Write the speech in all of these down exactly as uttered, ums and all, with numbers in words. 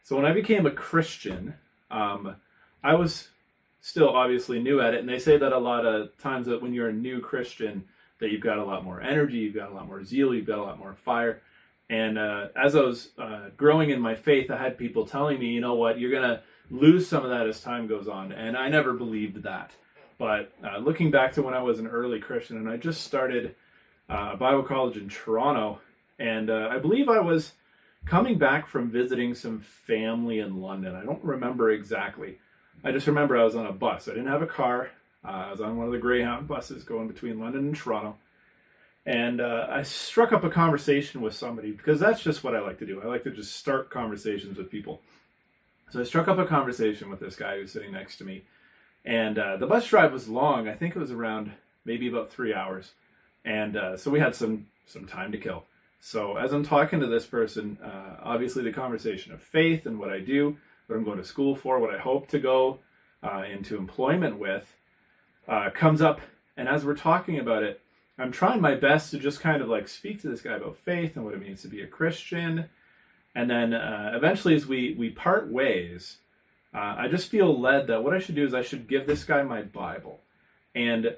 So when I became a Christian, um, I was still obviously new at it. And they say that a lot of times that when you're a new Christian, that you've got a lot more energy, you've got a lot more zeal, you've got a lot more fire. And uh, as I was uh, growing in my faith, I had people telling me, you know what, you're going to lose some of that as time goes on. And I never believed that. But uh, looking back to when I was an early Christian, and I just started uh, Bible college in Toronto, and uh, I believe I was coming back from visiting some family in London. I don't remember exactly. I just remember I was on a bus. I didn't have a car. Uh, I was on one of the Greyhound buses going between London and Toronto. And uh, I struck up a conversation with somebody, because that's just what I like to do. I like to just start conversations with people. So I struck up a conversation with this guy who was sitting next to me. And uh, the bus drive was long. I think it was around maybe about three hours. And uh, so we had some, some time to kill. So as I'm talking to this person, uh, obviously the conversation of faith and what I do, what I'm going to school for, what I hope to go uh, into employment with, uh, comes up. And as we're talking about it, I'm trying my best to just kind of like speak to this guy about faith and what it means to be a Christian. And then uh, eventually as we, we part ways, uh, I just feel led that what I should do is I should give this guy my Bible. And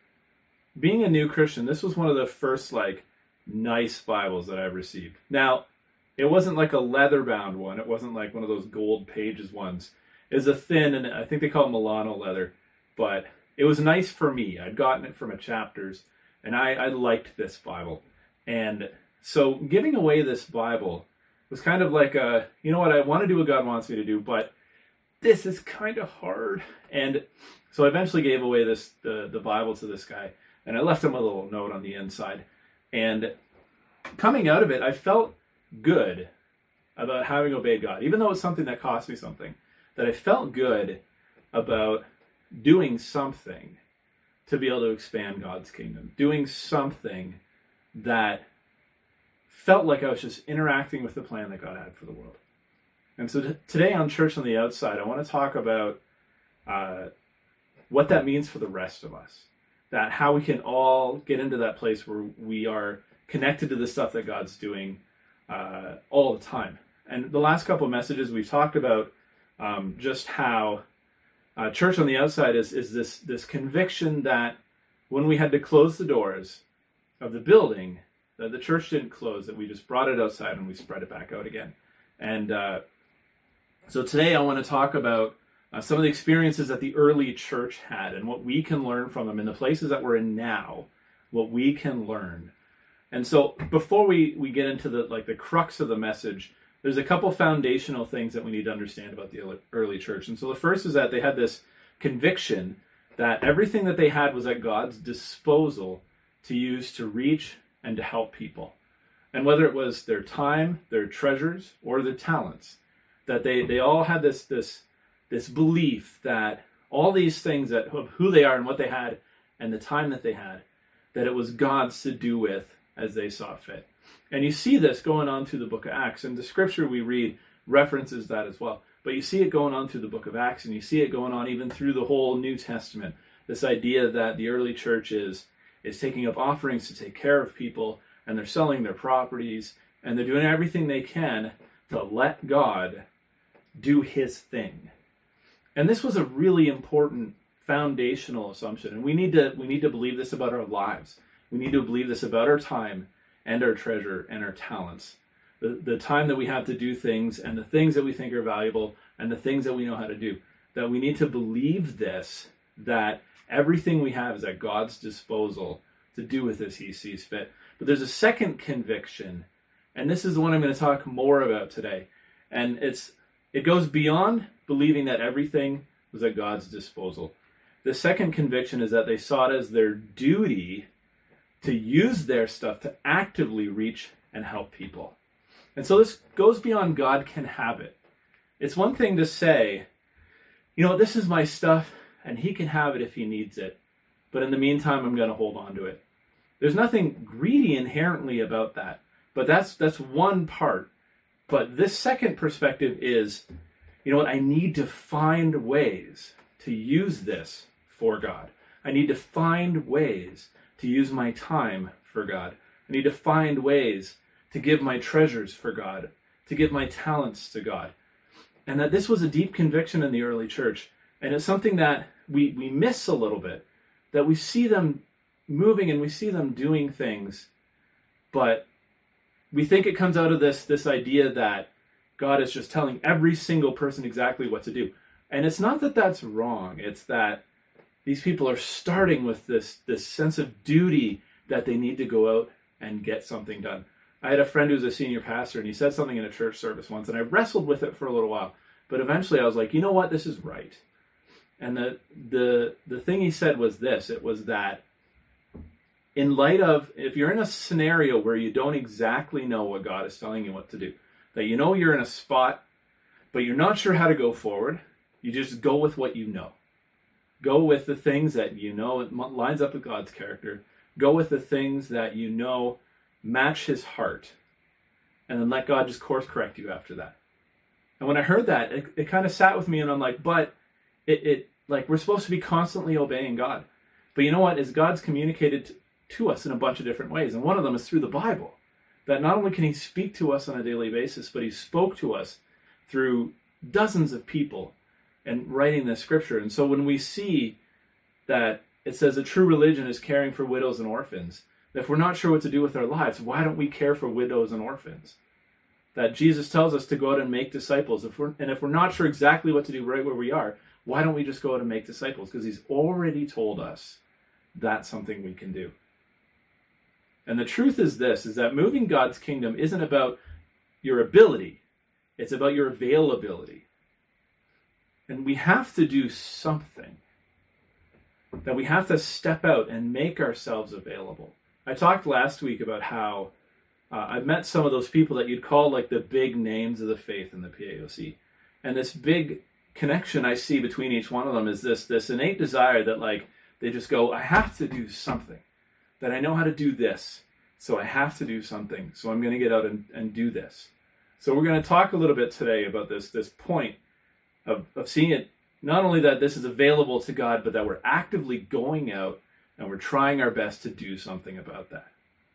being a new Christian, this was one of the first like nice Bibles that I've received. Now, it wasn't like a leather-bound one. It wasn't like one of those gold pages ones. It was a thin, and I think they call it Milano leather. But it was nice for me. I'd gotten it from a Chapters, and I, I liked this Bible. And so giving away this Bible was kind of like a, you know what, I want to do what God wants me to do, but this is kind of hard. And so I eventually gave away this the, the Bible to this guy, and I left him a little note on the inside. And coming out of it, I felt good about having obeyed God, even though it was something that cost me something, that I felt good about doing something to be able to expand God's kingdom, doing something that felt like I was just interacting with the plan that God had for the world. And so t- today on Church on the Outside, I want to talk about uh, what that means for the rest of us, that how we can all get into that place where we are connected to the stuff that God's doing uh, all the time. And the last couple of messages we've talked about um, just how uh, Church on the Outside is, is this, this conviction that when we had to close the doors of the building, that the church didn't close, that we just brought it outside and we spread it back out again. And uh, so today I want to talk about uh, some of the experiences that the early church had and what we can learn from them in the places that we're in now, what we can learn. And so before we, we get into the like the crux of the message, there's a couple foundational things that we need to understand about the early church. And so the first is that they had this conviction that everything that they had was at God's disposal to use to reach and to help people. And whether it was their time, their treasures, or their talents, that they, they all had this, this, this belief that all these things, that who they are and what they had and the time that they had, that it was God's to do with as they saw fit. And you see this going on through the book of Acts, and the scripture we read references that as well. But you see it going on through the book of Acts, and you see it going on even through the whole New Testament. This idea that the early church is, is taking up offerings to take care of people, and they're selling their properties, and they're doing everything they can to let God do his thing. And this was a really important foundational assumption, and we need to we need to believe this about our lives. We need to believe this about our time and our treasure and our talents. The, the time that we have to do things and the things that we think are valuable and the things that we know how to do. That we need to believe this, that everything we have is at God's disposal to do with as he sees fit. But there's a second conviction, and this is the one I'm going to talk more about today. And it's it goes beyond believing that everything was at God's disposal. The second conviction is that they saw it as their duty to use their stuff to actively reach and help people. And so this goes beyond God can have it. It's one thing to say, you know, this is my stuff and he can have it if he needs it. But in the meantime, I'm going to hold on to it. There's nothing greedy inherently about that. But that's that's one part. But this second perspective is, you know what, I need to find ways to use this for God. I need to find ways to use my time for God. I need to find ways to give my treasures for God, to give my talents to God. And that this was a deep conviction in the early church. And it's something that we, we miss a little bit, that we see them moving and we see them doing things, but we think it comes out of this, this idea that God is just telling every single person exactly what to do. And it's not that that's wrong. It's that these people are starting with this, this sense of duty that they need to go out and get something done. I had a friend who's a senior pastor, and he said something in a church service once, and I wrestled with it for a little while. But eventually I was like, you know what? This is right. And the the the thing he said was this. It was that in light of, if you're in a scenario where you don't exactly know what God is telling you what to do, that you know you're in a spot, but you're not sure how to go forward, you just go with what you know. Go with the things that you know it lines up with God's character. Go with the things that you know match his heart. And then let God just course correct you after that. And when I heard that, it, it kind of sat with me, and I'm like, but it, it like we're supposed to be constantly obeying God. But you know what? Is God's communicated to, to us in a bunch of different ways. And one of them is through the Bible. That not only can he speak to us on a daily basis, but he spoke to us through dozens of people and writing the scripture. And so when we see that it says a true religion is caring for widows and orphans, if we're not sure what to do with our lives, why don't we care for widows and orphans? That Jesus tells us to go out and make disciples. If we're, and if we're not sure exactly what to do right where we are, why don't we just go out and make disciples? Because he's already told us that's something we can do. And the truth is this, is that moving God's kingdom isn't about your ability. It's about your availability. And we have to do something. That we have to step out and make ourselves available. I talked last week about how uh, I've met some of those people that you'd call like the big names of the faith in the P A O C. And this big connection I see between each one of them is this, this innate desire that like, they just go, I have to do something. That I know how to do this, so I have to do something. So I'm going to get out and, and do this. So we're going to talk a little bit today about this, this point of, of seeing it, not only that this is available to God, but that we're actively going out and we're trying our best to do something about that.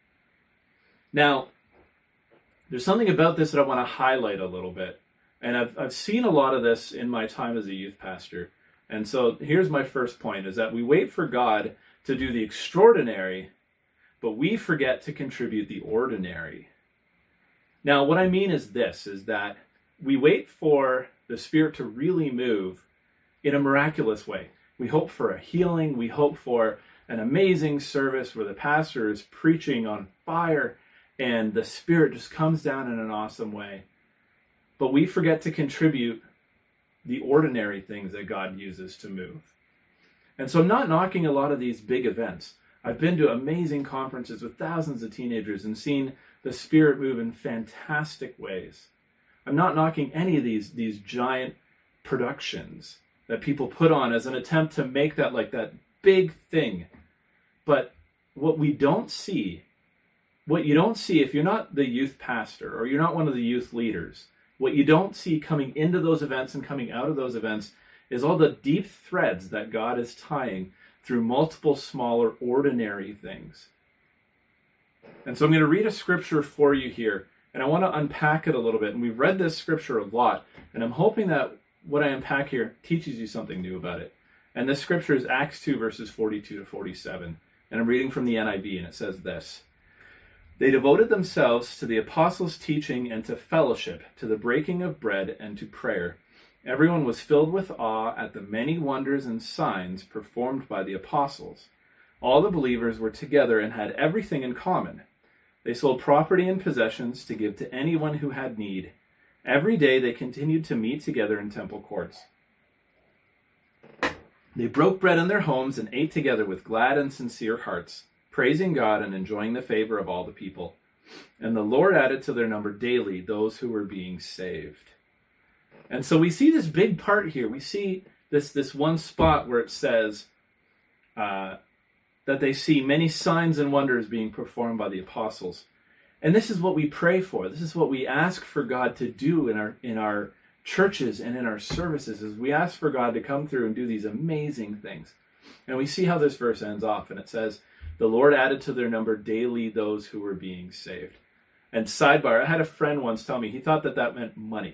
Now, there's something about this that I want to highlight a little bit. And I've, I've seen a lot of this in my time as a youth pastor. And so here's my first point, is that we wait for God to do the extraordinary, but we forget to contribute the ordinary. Now, what I mean is this, is that we wait for the Spirit to really move in a miraculous way. We hope for a healing. We hope for an amazing service where the pastor is preaching on fire and the Spirit just comes down in an awesome way. But we forget to contribute the ordinary things that God uses to move. And so I'm not knocking a lot of these big events. I've been to amazing conferences with thousands of teenagers and seen the Spirit move in fantastic ways. I'm not knocking any of these, these giant productions that people put on as an attempt to make that like that big thing. But what we don't see, what you don't see if you're not the youth pastor or you're not one of the youth leaders, what you don't see coming into those events and coming out of those events is all the deep threads that God is tying through multiple smaller ordinary things. And so I'm going to read a scripture for you here, and I want to unpack it a little bit. And we've read this scripture a lot, and I'm hoping that what I unpack here teaches you something new about it. And this scripture is Acts two, verses forty-two to forty-seven. And I'm reading from the N I V, and it says this: They devoted themselves to the apostles' teaching and to fellowship, to the breaking of bread and to prayer. Everyone was filled with awe at the many wonders and signs performed by the apostles. All the believers were together and had everything in common. They sold property and possessions to give to anyone who had need. Every day they continued to meet together in temple courts. They broke bread in their homes and ate together with glad and sincere hearts, praising God and enjoying the favor of all the people. And the Lord added to their number daily those who were being saved. And so we see this big part here. We see this, this one spot where it says uh, that they see many signs and wonders being performed by the apostles. And this is what we pray for. This is what we ask for God to do in our in our churches and in our services, is we ask for God to come through and do these amazing things. And we see how this verse ends off, and it says, the Lord added to their number daily those who were being saved. And sidebar, I had a friend once tell me he thought that that meant money.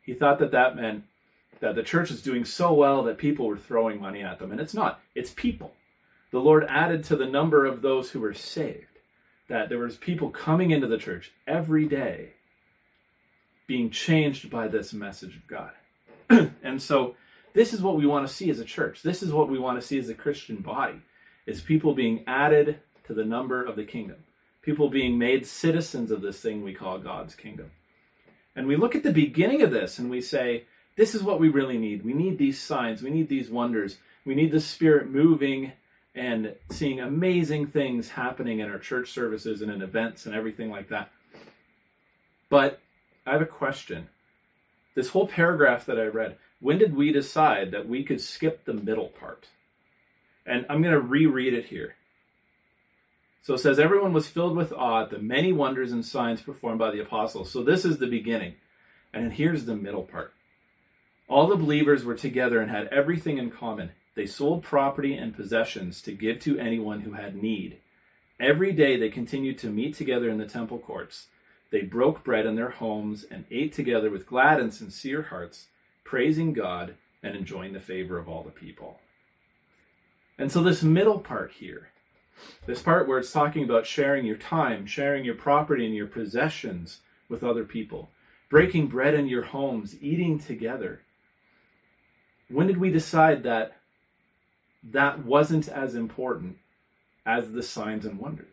He thought that that meant that the church is doing so well that people were throwing money at them. And it's not. It's people. The Lord added to the number of those who were saved, that there was people coming into the church every day being changed by this message of God. And so this is what we want to see as a church. This is what we want to see as a Christian body, is people being added to the number of the kingdom. People being made citizens of this thing we call God's kingdom. And we look at the beginning of this and we say, this is what we really need. We need these signs. We need these wonders. We need the Spirit moving and seeing amazing things happening in our church services and in events and everything like that. But I have a question. This whole paragraph that I read, when did we decide that we could skip the middle part? And I'm going to reread it here. So it says, everyone was filled with awe at the many wonders and signs performed by the apostles. So this is the beginning. And here's the middle part. All the believers were together and had everything in common. They sold property and possessions to give to anyone who had need. Every day they continued to meet together in the temple courts. They broke bread in their homes and ate together with glad and sincere hearts, praising God and enjoying the favor of all the people. And so this middle part here, this part where it's talking about sharing your time, sharing your property and your possessions with other people, breaking bread in your homes, eating together. When did we decide that that wasn't as important as the signs and wonders?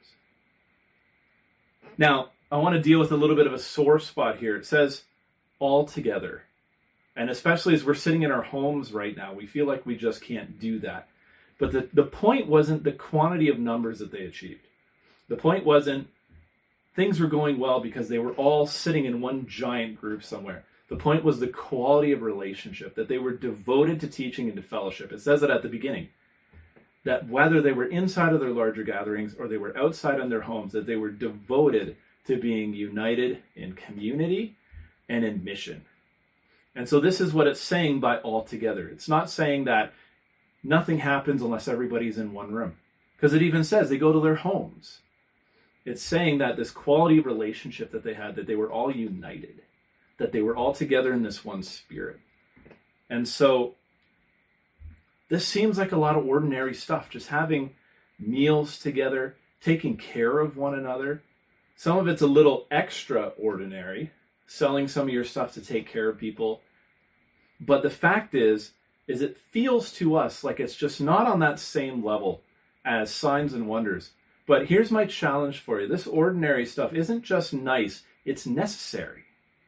Now, I want to deal with a little bit of a sore spot here. It says all together. And especially as we're sitting in our homes right now, we feel like we just can't do that. But the, the point wasn't the quantity of numbers that they achieved. The point wasn't things were going well because they were all sitting in one giant group somewhere. The point was the quality of relationship, that they were devoted to teaching and to fellowship. It says it at the beginning, that whether they were inside of their larger gatherings or they were outside in their homes, that they were devoted to being united in community and in mission. And so this is what it's saying by all together. It's not saying that nothing happens unless everybody's in one room, because it even says they go to their homes. It's saying that this quality of relationship that they had, that they were all united, that they were all together in this one spirit. And so this seems like a lot of ordinary stuff, just having meals together, taking care of one another. Some of it's a little extraordinary, selling some of your stuff to take care of people. But the fact is, is it feels to us like it's just not on that same level as signs and wonders. But here's my challenge for you. This ordinary stuff isn't just nice, it's necessary.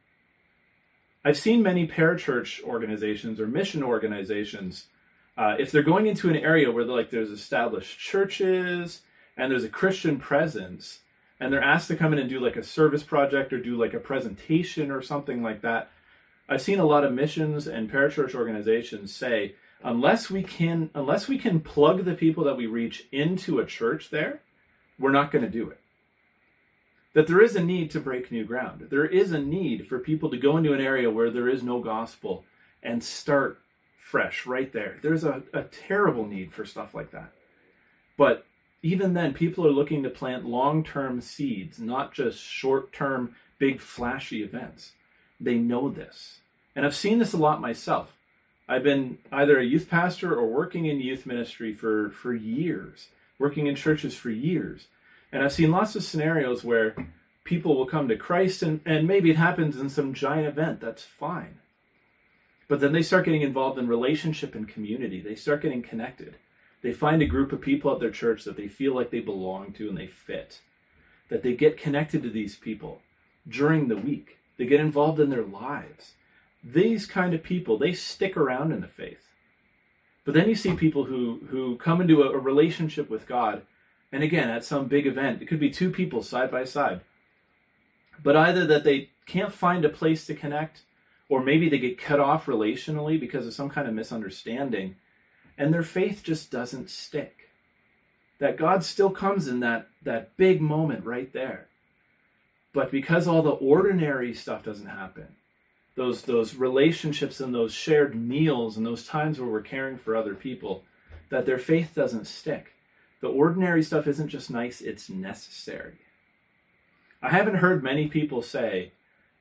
I've seen many parachurch organizations or mission organizations, uh, if they're going into an area where like there's established churches and there's a Christian presence, and they're asked to come in and do like a service project or do like a presentation or something like that, I've seen a lot of missions and parachurch organizations say, unless we can, unless we can plug the people that we reach into a church there, we're not going to do it. That there is a need to break new ground. There is a need for people to go into an area where there is no gospel and start fresh right there. There's a, a terrible need for stuff like that. But even then, people are looking to plant long-term seeds, not just short-term, big, flashy events. They know this. And I've seen this a lot myself. I've been either a youth pastor or working in youth ministry for, for years, working in churches for years. And I've seen lots of scenarios where people will come to Christ, and, and maybe it happens in some giant event. That's fine. But then they start getting involved in relationship and community. They start getting connected. They find a group of people at their church that they feel like they belong to and they fit. That they get connected to these people during the week. They get involved in their lives. These kind of people, they stick around in the faith. But then you see people who, who come into a, a relationship with God, and again, at some big event, it could be two people side by side. But either that they can't find a place to connect, or maybe they get cut off relationally because of some kind of misunderstanding, and their faith just doesn't stick. That God still comes in that, that big moment right there. But because all the ordinary stuff doesn't happen, those, those relationships and those shared meals and those times where we're caring for other people, that their faith doesn't stick. The ordinary stuff isn't just nice, it's necessary. I haven't heard many people say,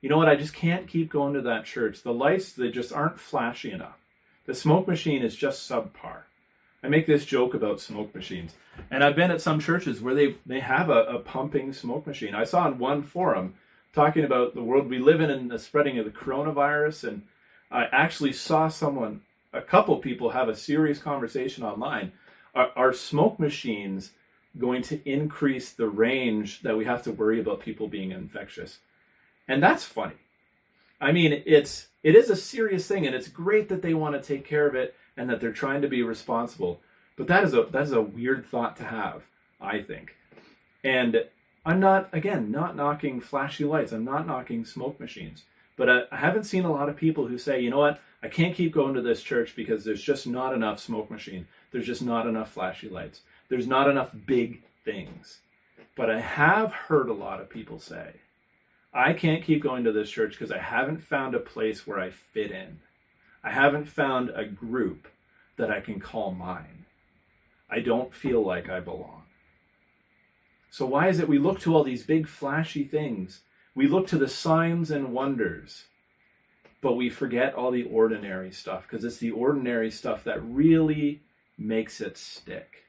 you know what, I just can't keep going to that church. The lights, they just aren't flashy enough. The smoke machine is just subpar. I make this joke about smoke machines. And I've been at some churches where they, they have a, a pumping smoke machine. I saw in one forum talking about the world we live in and the spreading of the coronavirus. And I actually saw someone, a couple people, have a serious conversation online. Are, are smoke machines going to increase the range that we have to worry about people being infectious? And that's funny. I mean, it's it is a serious thing, and it's great that they want to take care of it and that they're trying to be responsible. But that is a that is a weird thought to have, I think. And I'm not, again, not knocking flashy lights. I'm not knocking smoke machines. But I, I haven't seen a lot of people who say, you know what, I can't keep going to this church because there's just not enough smoke machine. There's just not enough flashy lights. There's not enough big things. But I have heard a lot of people say, I can't keep going to this church because I haven't found a place where I fit in. I haven't found a group that I can call mine. I don't feel like I belong. So why is it we look to all these big flashy things? We look to the signs and wonders, but we forget all the ordinary stuff, because it's the ordinary stuff that really makes it stick.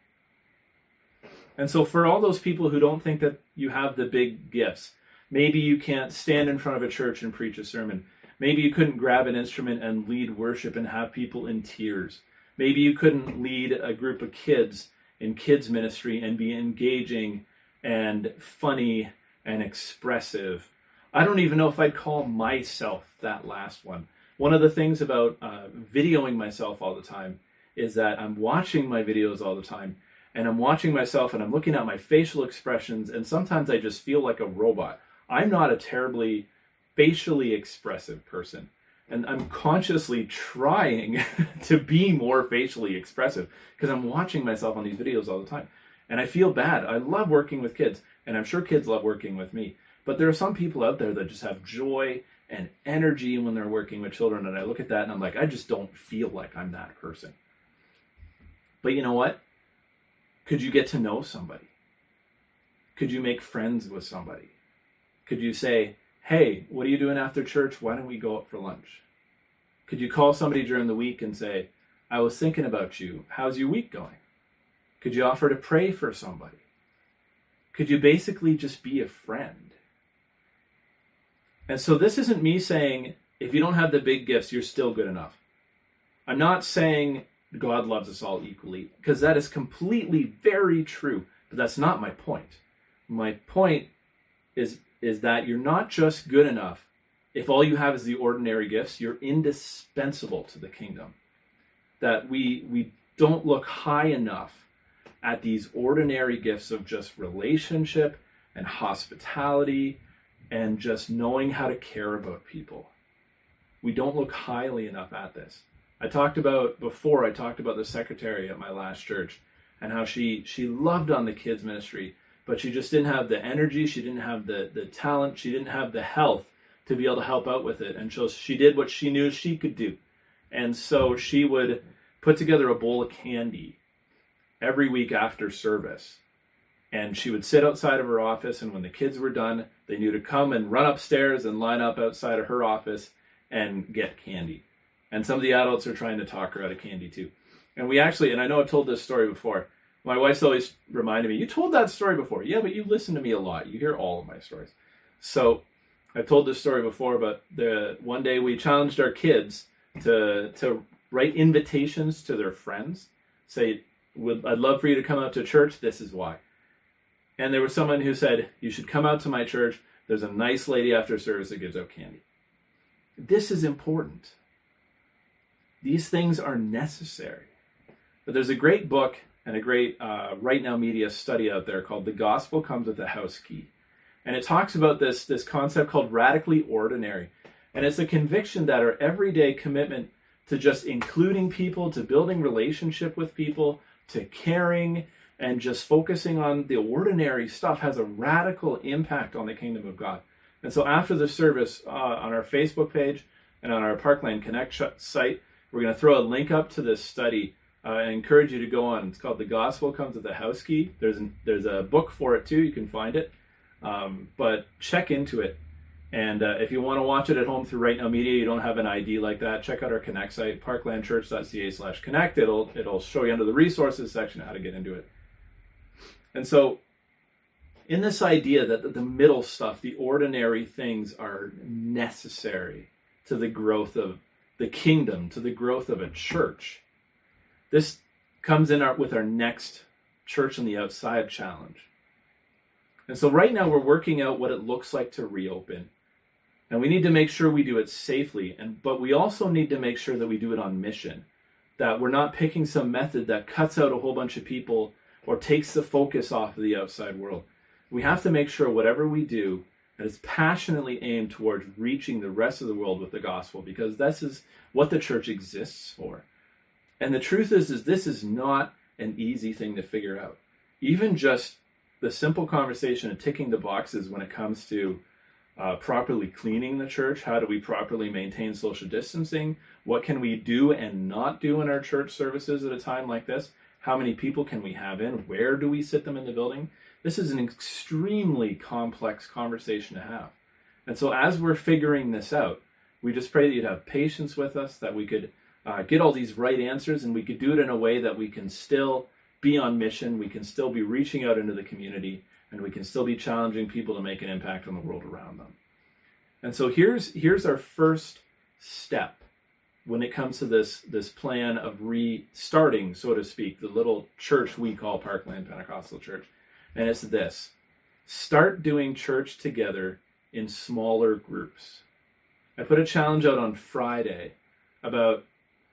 And so for all those people who don't think that you have the big gifts, maybe you can't stand in front of a church and preach a sermon. Maybe you couldn't grab an instrument and lead worship and have people in tears. Maybe you couldn't lead a group of kids in kids ministry and be engaging and funny and expressive. I don't even know if I'd call myself that last one. One of the things about uh, videoing myself all the time is that I'm watching my videos all the time, and I'm watching myself and I'm looking at my facial expressions, and sometimes I just feel like a robot. I'm not a terribly facially expressive person, and I'm consciously trying to be more facially expressive because I'm watching myself on these videos all the time. And I feel bad. I love working with kids, and I'm sure kids love working with me. But there are some people out there that just have joy and energy when they're working with children, and I look at that and I'm like, I just don't feel like I'm that person. But you know what? Could you get to know somebody? Could you make friends with somebody? Could you say, hey, what are you doing after church? Why don't we go out for lunch? Could you call somebody during the week and say, I was thinking about you. How's your week going? Could you offer to pray for somebody? Could you basically just be a friend? And so this isn't me saying, if you don't have the big gifts, you're still good enough. I'm not saying God loves us all equally, because that is completely very true, but that's not my point. My point is, is that you're not just good enough if all you have is the ordinary gifts. You're indispensable to the kingdom. That we we don't look high enough at these ordinary gifts of just relationship and hospitality and just knowing how to care about people. We don't look highly enough at this. I talked about, before I talked about the secretary at my last church and how she, she loved on the kids ministry, but she just didn't have the energy, she didn't have the, the talent, she didn't have the health to be able to help out with it. And so she did what she knew she could do. And so she would put together a bowl of candy every week after service. And she would sit outside of her office, and when the kids were done, they knew to come and run upstairs and line up outside of her office and get candy. And some of the adults are trying to talk her out of candy too. And we actually, and I know I've told this story before, my wife's always reminded me, you told that story before. Yeah, but you listen to me a lot. You hear all of my stories. So I've told this story before, but the one day we challenged our kids to to write invitations to their friends. Say, Would, I'd love for you to come out to church. This is why. And there was someone who said, you should come out to my church. There's a nice lady after service that gives out candy. This is important. These things are necessary. But there's a great book and a great uh, Right Now Media study out there called The Gospel Comes with a House Key. And it talks about this, this concept called radically ordinary. And it's a conviction that our everyday commitment to just including people, to building relationship with people, to caring, and just focusing on the ordinary stuff has a radical impact on the kingdom of God. And so after the service, uh, on our Facebook page and on our Parkland Connect site, we're going to throw a link up to this study. Uh, I encourage you to go on. It's called The Gospel Comes with a House Key. There's, an, there's a book for it too. You can find it. Um, but check into it. And uh, if you want to watch it at home through Right Now Media, you don't have an I D like that, check out our Connect site, parklandchurch.ca slash connect. It'll, it'll show you under the resources section how to get into it. And so in this idea that the middle stuff, the ordinary things are necessary to the growth of the kingdom, to the growth of a church, this comes in our, with our next Church on the Outside challenge. And so right now we're working out what it looks like to reopen. And we need to make sure we do it safely, and but we also need to make sure that we do it on mission, that we're not picking some method that cuts out a whole bunch of people or takes the focus off of the outside world. We have to make sure whatever we do that is passionately aimed towards reaching the rest of the world with the gospel, because this is what the church exists for. And the truth is, is this is not an easy thing to figure out. Even just the simple conversation of ticking the boxes when it comes to Uh, properly cleaning the church. How do we properly maintain social distancing? What can we do and not do in our church services at a time like this? How many people can we have in? Where do we sit them in the building? This is an extremely complex conversation to have. And so as we're figuring this out, we just pray that you'd have patience with us, that we could uh, get all these right answers, and we could do it in a way that we can still be on mission, we can still be reaching out into the community, and we can still be challenging people to make an impact on the world around them. And so here's here's our first step when it comes to this, this plan of restarting, so to speak, the little church we call Parkland Pentecostal Church. And it's this: start doing church together in smaller groups. I put a challenge out on Friday about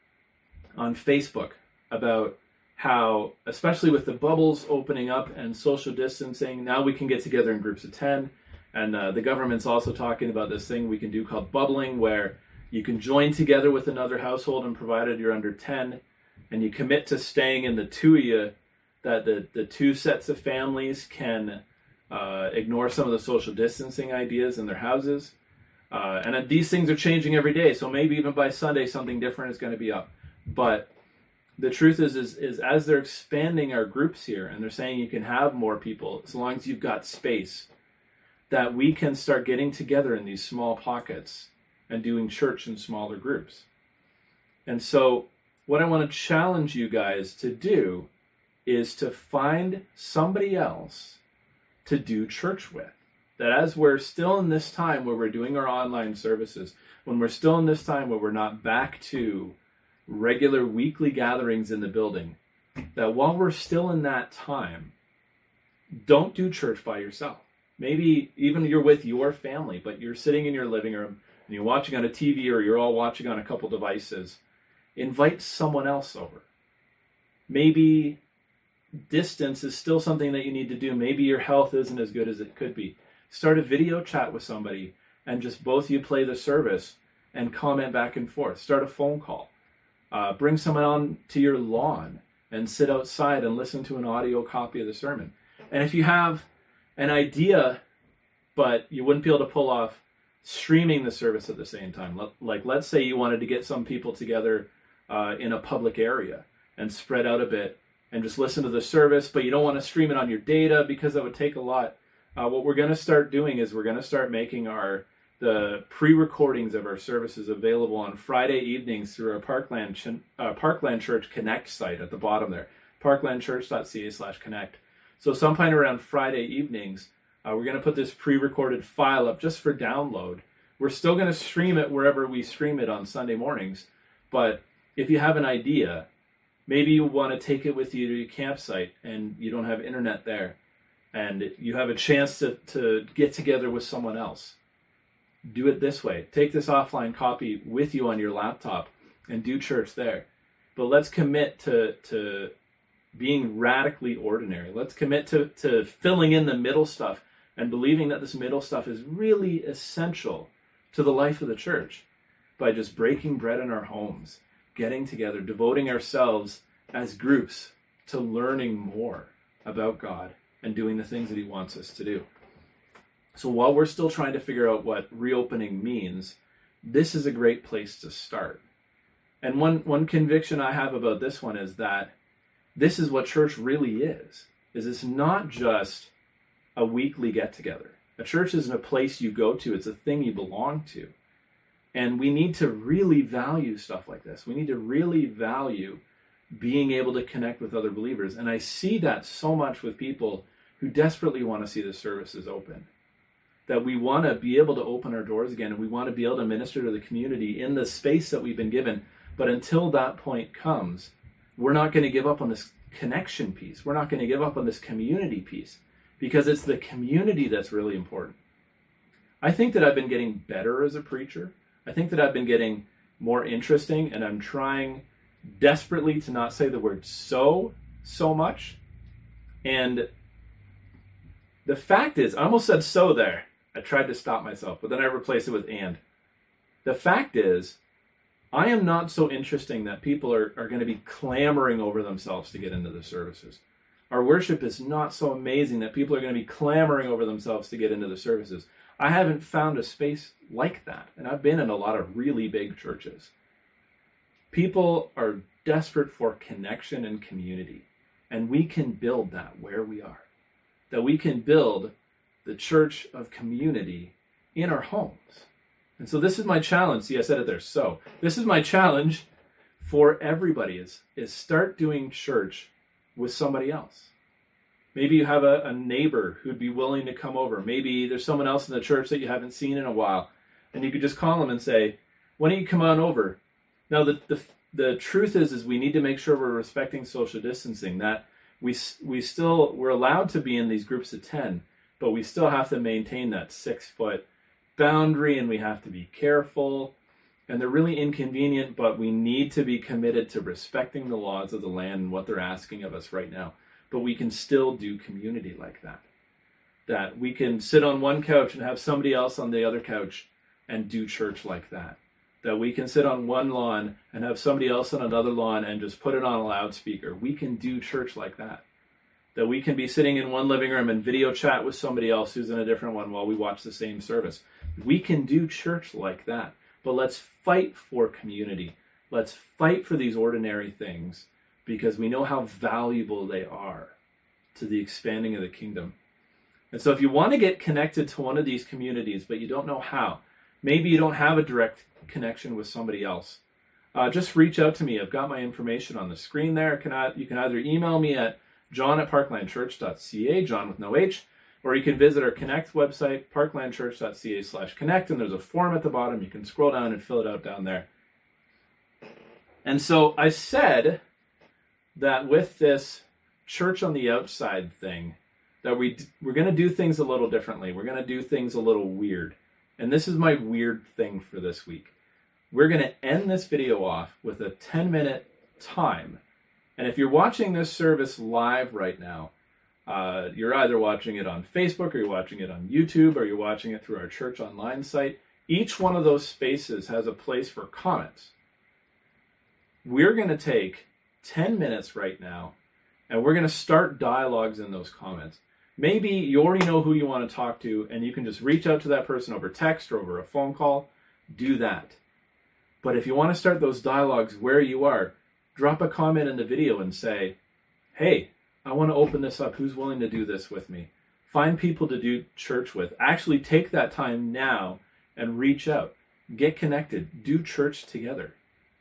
on Facebook about how, especially with the bubbles opening up and social distancing, now we can get together in groups of ten. And uh, the government's also talking about this thing we can do called bubbling, where you can join together with another household, and provided you're under ten, and you commit to staying in the two of you, that the, the two sets of families can uh, ignore some of the social distancing ideas in their houses. Uh, and uh, these things are changing every day, so maybe even by Sunday something different is going to be up. But the truth is, is, is as they're expanding our groups here, and they're saying you can have more people as long as you've got space, that we can start getting together in these small pockets and doing church in smaller groups. And so what I want to challenge you guys to do is to find somebody else to do church with. That as we're still in this time where we're doing our online services, when we're still in this time where we're not back to regular weekly gatherings in the building, that while we're still in that time, don't do church by yourself. Maybe even you're with your family, but you're sitting in your living room and you're watching on a T V, or you're all watching on a couple devices. Invite someone else over. Maybe distance is still something that you need to do. Maybe your health isn't as good as it could be. Start a video chat with somebody, and just both you play the service and comment back and forth. Start a phone call. Uh, bring someone on to your lawn and sit outside and listen to an audio copy of the sermon. And if you have an idea, but you wouldn't be able to pull off streaming the service at the same time, like let's say you wanted to get some people together uh, in a public area and spread out a bit and just listen to the service, but you don't want to stream it on your data because that would take a lot. Uh, what we're going to start doing is we're going to start making our the pre-recordings of our services available on Friday evenings through our Parkland uh, Parkland Church Connect site at the bottom there, parklandchurch.ca slash connect. So sometime around Friday evenings, uh, we're going to put this pre-recorded file up just for download. We're still going to stream it wherever we stream it on Sunday mornings, but if you have an idea, maybe you want to take it with you to your campsite and you don't have internet there, and you have a chance to, to get together with someone else. Do it this way. Take this offline copy with you on your laptop and do church there. But let's commit to, to being radically ordinary. Let's commit to, to filling in the middle stuff and believing that this middle stuff is really essential to the life of the church by just breaking bread in our homes, getting together, devoting ourselves as groups to learning more about God and doing the things that he wants us to do. So while we're still trying to figure out what reopening means, this is a great place to start. And one, one conviction I have about this one is that this is what church really is. Is it's not just a weekly get-together. A church isn't a place you go to, it's a thing you belong to. And we need to really value stuff like this. We need to really value being able to connect with other believers. And I see that so much with people who desperately want to see the services open. That we want to be able to open our doors again, and we want to be able to minister to the community in the space that we've been given. But until that point comes, we're not going to give up on this connection piece. We're not going to give up on this community piece, because it's the community that's really important. I think that I've been getting better as a preacher. I think that I've been getting more interesting, and I'm trying desperately to not say the word so, so much. And the fact is, I almost said so there. I tried to stop myself, but then I replaced it with and. The fact is, I am not so interesting that people are, are going to be clamoring over themselves to get into the services. Our worship is not so amazing that people are going to be clamoring over themselves to get into the services. I haven't found a space like that, and I've been in a lot of really big churches. People are desperate for connection and community, and we can build that where we are. That we can build the church of community in our homes. And so this is my challenge. See, I said it there. So this is my challenge for everybody is, is start doing church with somebody else. Maybe you have a, a neighbor who'd be willing to come over. Maybe there's someone else in the church that you haven't seen in a while, and you could just call them and say, why don't you come on over? Now, the, the, the truth is, is we need to make sure we're respecting social distancing, that we, we still, we're allowed to be in these groups of ten, but we still have to maintain that six foot boundary, and we have to be careful. And they're really inconvenient, but we need to be committed to respecting the laws of the land and what they're asking of us right now. But we can still do community like that. That we can sit on one couch and have somebody else on the other couch and do church like that. That we can sit on one lawn and have somebody else on another lawn and just put it on a loudspeaker. We can do church like that. That we can be sitting in one living room and video chat with somebody else who's in a different one while we watch the same service. We can do church like that. But let's fight for community. Let's fight for these ordinary things, because we know how valuable they are to the expanding of the kingdom. And so if you want to get connected to one of these communities, but you don't know how, maybe you don't have a direct connection with somebody else, uh, just reach out to me. I've got my information on the screen there. Can I, you can either email me at john at parklandchurch dot c a, John with no H, or you can visit our Connect website, parklandchurch dot c a slash connect, and there's a form at the bottom. You can scroll down and fill it out down there. And so I said that with this church on the outside thing, that we, we're going to do things a little differently. We're going to do things a little weird. And this is my weird thing for this week. We're going to end this video off with a ten minute time. And if you're watching this service live right now, uh, you're either watching it on Facebook, or you're watching it on YouTube, or you're watching it through our church online site. Each one of those spaces has a place for comments. We're going to take ten minutes right now, and we're going to start dialogues in those comments. Maybe you already know who you want to talk to, and you can just reach out to that person over text or over a phone call. Do that. But if you want to start those dialogues where you are, drop a comment in the video and say, hey, I want to open this up. Who's willing to do this with me? Find people to do church with. Actually take that time now and reach out. Get connected. Do church together.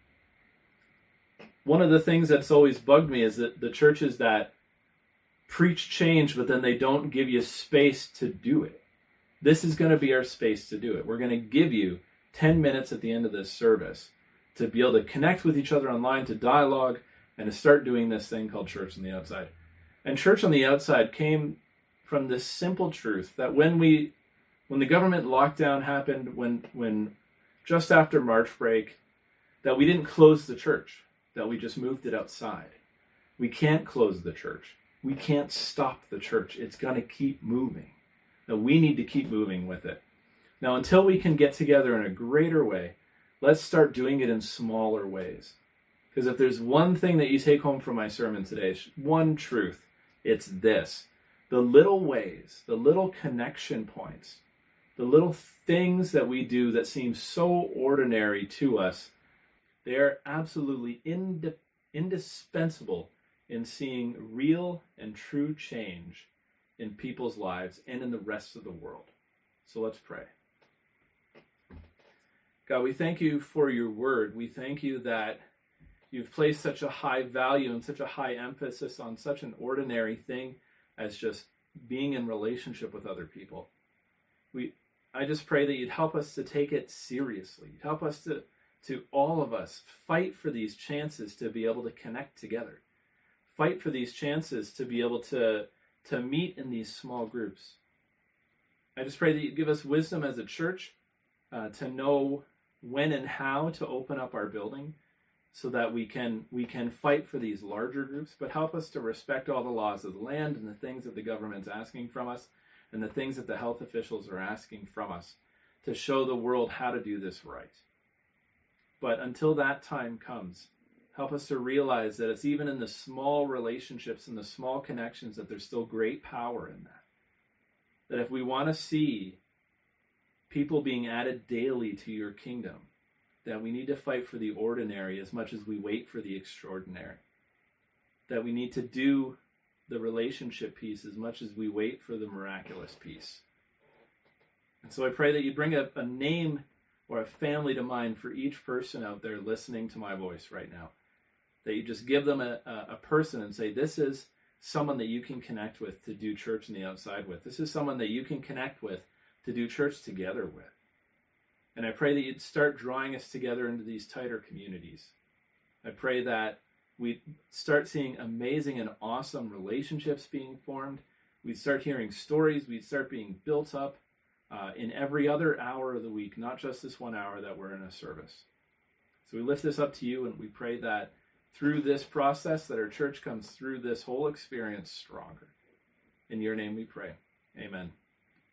One of the things that's always bugged me is that the churches that preach change, but then they don't give you space to do it. This is going to be our space to do it. We're going to give you ten minutes at the end of this service to be able to connect with each other online, to dialogue, and to start doing this thing called church on the outside. And church on the outside came from this simple truth that when we, when the government lockdown happened, when, when just after March break, that we didn't close the church, that we just moved it outside. We can't close the church. We can't stop the church. It's going to keep moving. That we need to keep moving with it. Now, until we can get together in a greater way, let's start doing it in smaller ways. Because if there's one thing that you take home from my sermon today, one truth, it's this. The little ways, the little connection points, the little things that we do that seem so ordinary to us, they're absolutely ind- indispensable in seeing real and true change in people's lives and in the rest of the world. So let's pray. God, we thank you for your word. We thank you that you've placed such a high value and such a high emphasis on such an ordinary thing as just being in relationship with other people. We, I just pray that you'd help us to take it seriously. You'd help us to, to all of us, fight for these chances to be able to connect together. Fight for these chances to be able to, to meet in these small groups. I just pray that you give us wisdom as a church uh, to know when and how to open up our building so that we can we can fight for these larger groups, but help us to respect all the laws of the land and the things that the government's asking from us and the things that the health officials are asking from us to show the world how to do this right. But until that time comes, help us to realize that it's even in the small relationships and the small connections that there's still great power in that. That if we want to see people being added daily to your kingdom, that we need to fight for the ordinary as much as we wait for the extraordinary. That we need to do the relationship piece as much as we wait for the miraculous piece. And so I pray that you bring a, a name or a family to mind for each person out there listening to my voice right now. That you just give them a, a, a person and say, this is someone that you can connect with to do church on the outside with. This is someone that you can connect with to do church together with. And I pray that you'd start drawing us together into these tighter communities. I pray that we'd start seeing amazing and awesome relationships being formed. We'd start hearing stories. We'd start being built up uh, in every other hour of the week, not just this one hour that we're in a service. So we lift this up to you, and we pray that through this process, that our church comes through this whole experience stronger. In your name we pray. Amen.